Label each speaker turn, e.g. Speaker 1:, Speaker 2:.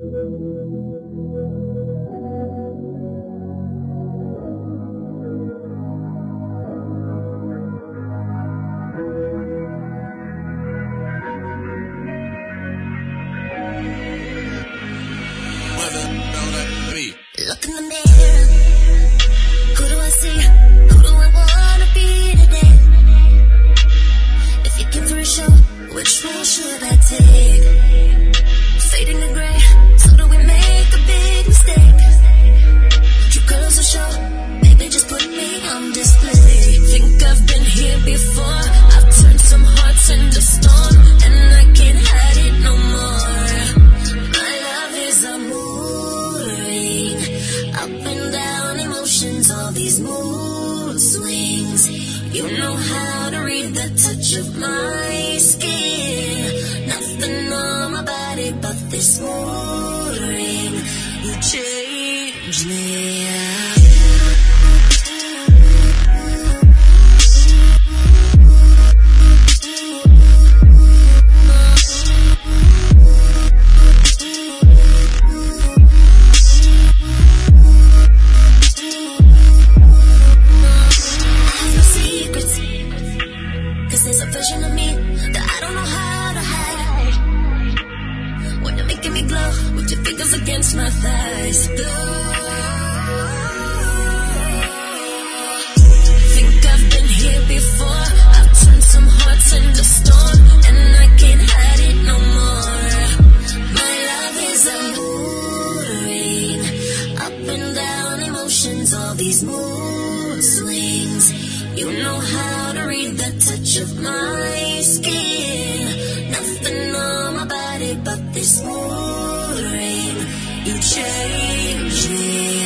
Speaker 1: Look in the mirror. Who do I see? Who do I wanna be today? If you came for a show, which role should I take? Fading to gray, so do we make a big mistake? True colors will show, maybe just put me on display. Think I've been here before, I've turned some hearts into stone, and I can't hide it no more. My love is a mood ring, up and down emotions, all these mood swings. You know how to read the touch of my skin. Nothing on my body but this mood ring. You change me. There's a version of me that I don't know how to hide. When you're making me glow with your fingers against my thighs. Think I've been here before, I've turned some hearts into stone, and I can't hide it no more. My love is a mood ring, up and down emotions, all these mood swings. You know how to read the touch of my skin. Nothing on my body but this mood ring. You change me.